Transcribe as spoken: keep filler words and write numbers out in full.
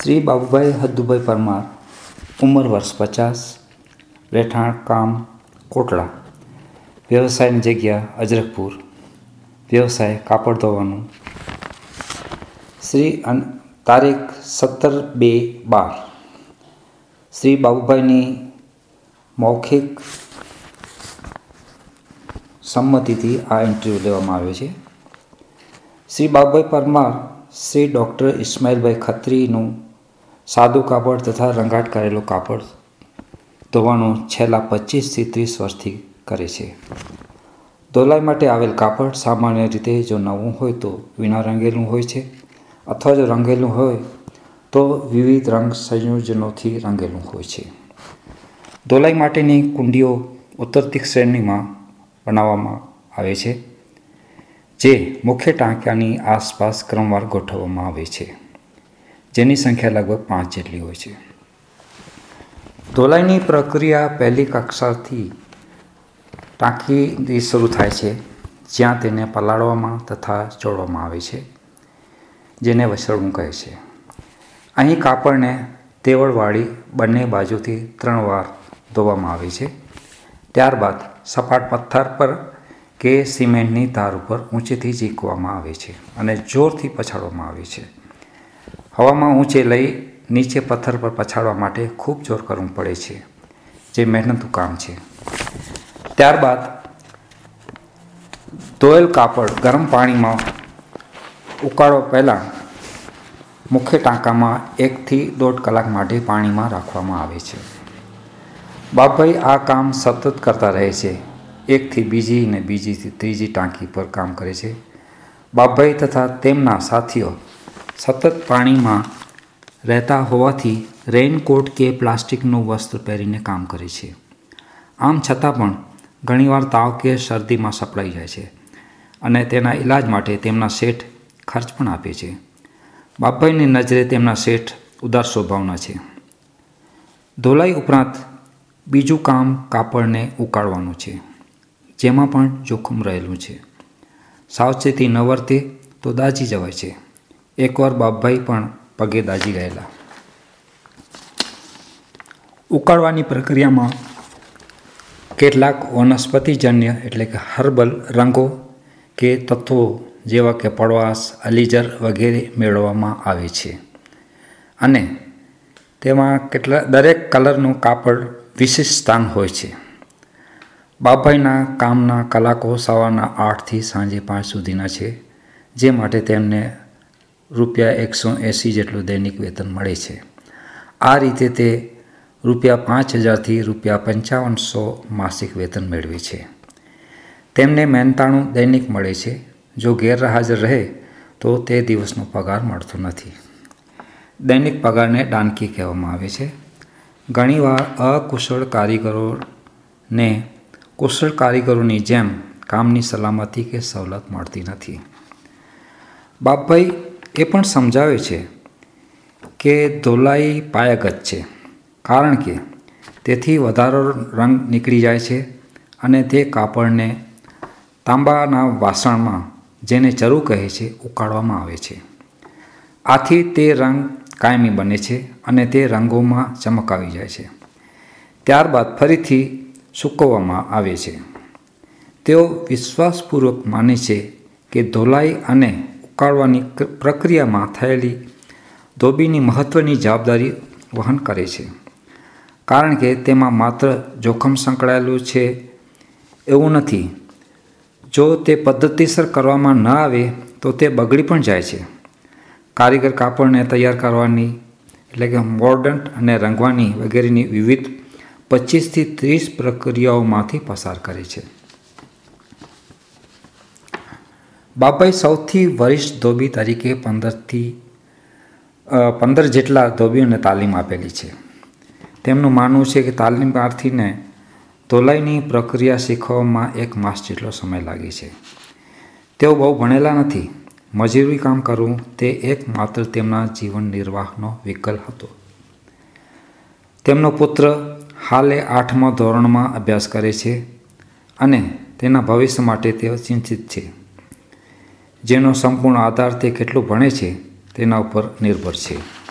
શ્રી બાબુભાઈ હદ્દુભાઈ પરમાર, ઉંમર વર્ષ પચાસ, રહેઠાણ કામ કોટડા, વ્યવસાયની જગ્યા અજરખપુર, વ્યવસાય કાપડ ધોવાનું. શ્રી તારીખ સત્તર બે બાર. શ્રી બાબુભાઈની મૌખિક સંમતિથી આ ઇન્ટરવ્યૂ લેવામાં આવ્યો છે. શ્રી બાબુભાઈ પરમાર શ્રી ડૉક્ટર ઇસ્માઇલભાઈ ખત્રીનું સાદું કાપડ તથા રંગાટ કરેલું કાપડ ધોવાનું છેલ્લા પચીસથી ત્રીસ વર્ષથી કરે છે. ધોલાઈ માટે આવેલ કાપડ સામાન્ય રીતે જો નવું હોય તો વિના રંગેલું હોય છે, અથવા જો રંગેલું હોય તો વિવિધ રંગ સંયોજનોથી રંગેલું હોય છે. ધોલાઈ માટેની કુંડીઓ ઉત્તરથી શ્રેણીમાં બનાવવામાં આવે છે, જે મુખ્ય ટાંકાની આસપાસ ક્રમવાર ગોઠવવામાં આવે છે, જેની સંખ્યા લગભગ પાંચ જેટલી હોય છે. ધોલાઈની પ્રક્રિયા પહેલી કક્ષાથી ટાંકીથી શરૂ થાય છે, જ્યાં તેને પલાળવામાં તથા ચોળવામાં આવે છે, જેને વસરવું કહે છે. અહીં કાપડને તેવળવાળી બંને બાજુથી ત્રણ વાર ધોવામાં આવે છે. ત્યારબાદ સપાટ પથ્થર પર કે સિમેન્ટની તાર ઉપર ઊંચેથી ઝીકવામાં આવે છે અને જોરથી પછાડવામાં આવે છે. હવામાં ઊંચે લઈ નીચે પથ્થર પર પછાડવા માટે ખૂબ જોર કરવું પડે છે, જે મહેનતું કામ છે. ત્યારબાદ ધોયેલ કાપડ ગરમ પાણીમાં ઉકાળવા પહેલાં મુખ્ય ટાંકામાં એકથી દોઢ કલાક માટે પાણીમાં રાખવામાં આવે છે. બાબુભાઈ આ કામ સતત કરતા રહે છે. એકથી બીજી અને બીજીથી ત્રીજી ટાંકી પર કામ કરે છે. બાબુભાઈ તથા તેમના સાથીઓ સતત પાણીમાં રહેતા હોવાથી રેઇનકોટ કે પ્લાસ્ટિકનું વસ્ત્ર પહેરીને કામ કરે છે. આમ છતાં પણ ઘણીવાર તાવ કે શરદીમાં સપડાઈ જાય છે અને તેના ઈલાજ માટે તેમના શેઠ ખર્ચ પણ આપે છે. બાબુભાઈની નજરે તેમના શેઠ ઉદાર સ્વભાવના છે. ધોલાઈ ઉપરાંત બીજું કામ કાપડને ઉકાળવાનું છે, જેમાં પણ જોખમ રહેલું છે. સાવચેતી ન વર્તે તો દાઝી જવાય છે. એકવાર બાબુભાઈ પણ પગે દાઝી ગયેલા. ઉકાળવાની પ્રક્રિયામાં કેટલાક વનસ્પતિજન્ય એટલે કે હર્બલ રંગો કે તત્વો જેવા કે પડવાશ, અલીજર વગેરે મેળવવામાં આવે છે અને તેમાં કેટલા દરેક કલરનું કાપડ વિશિષ્ટ સ્થાન હોય છે. બાબુભાઈના કામના કલાકો સવારના આઠથી સાંજે પાંચ સુધીના છે, જે માટે તેમને રૂપિયા એકસો એંસી જેટલું દૈનિક વેતન મળે છે. આ રીતે તે રૂપિયા પાંચ હજારથી રૂપિયા પંચાવનસો માસિક વેતન મેળવે છે. તેમને મહેનતાણું દૈનિક મળે છે. જો ગેરહાજર રહે તો તે દિવસનો પગાર મળતો નથી. દૈનિક પગારને ડાનકી કહેવામાં આવે છે. ઘણીવાર અકુશળ કારીગરોને કુશળ કારીગરોની જેમ કામની સલામતી કે સવલત મળતી નથી. બાબુભાઈ એ પણ સમજાવે છે કે ધોલાઈ પાયાગત છે, કારણ કે તેથી વધારો રંગ નીકળી જાય છે અને તે કાપડને તાંબાના વાસણમાં, જેને ચરુ કહે છે, ઉકાળવામાં આવે છે. આથી તે રંગ કાયમી બને છે અને તે રંગોમાં ચમક આવી જાય છે. ત્યારબાદ ફરીથી સૂકવવામાં આવે છે. તેઓ વિશ્વાસપૂર્વક માને છે કે ધોલાઈ અને ઉકાળવાની પ્રક્રિયામાં થયેલી ધોબીની મહત્ત્વની જવાબદારી વહન કરે છે, કારણ કે તેમાં માત્ર જોખમ સંકળાયેલું છે એવું નથી. જો તે પદ્ધતિસર કરવામાં ન આવે તો તે બગડી પણ જાય છે. કારીગર કાપડને તૈયાર કરવાની એટલે કે મોર્ડન્ટ અને રંગવાની વગેરેની વિવિધ પચીસથી ત્રીસ પ્રક્રિયાઓમાંથી પસાર કરે છે. બાબુભાઈ સૌથી વરિષ્ઠ ધોબી તરીકે પંદરથી પંદર જેટલા ધોબીઓને તાલીમ આપેલી છે. તેમનું માનવું છે કે તાલીમાર્થીને ધોલાઈની પ્રક્રિયા શીખવામાં એક માસ જેટલો સમય લાગે છે. તેઓ બહુ ભણેલા નથી. મજૂરી કામ કરવું તે એકમાત્ર તેમના જીવન નિર્વાહનો વિકલ્પ હતો. તેમનો પુત્ર હાલે આઠમા ધોરણમાં અભ્યાસ કરે છે અને તેના ભવિષ્ય માટે તેઓ ચિંતિત છે, જેનો સંપૂર્ણ આધાર તે કેટલું ભણે છે તેના ઉપર નિર્ભર છે.